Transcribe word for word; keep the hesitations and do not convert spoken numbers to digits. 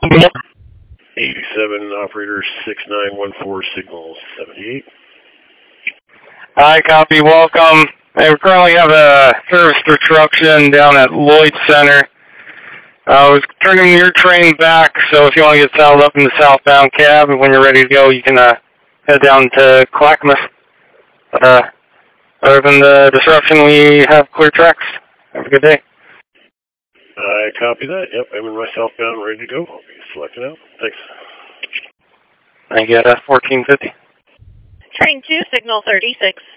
eighty-seven, operator six nine one four, signal seventy-eight. Hi, copy, welcome. Hey, we currently have a service disruption down at Lloyd Center. Uh, I was turning your train back, so if you want to get saddled up in the southbound cab, and when you're ready to go, you can uh, head down to Clackamas. Uh, other than the disruption, we have clear tracks. Have a good day. I copy that. Yep, I'm in my southbound, ready to go. I'll be selecting out. Thanks. Thank you at fourteen fifty. Train two, signal thirty-six.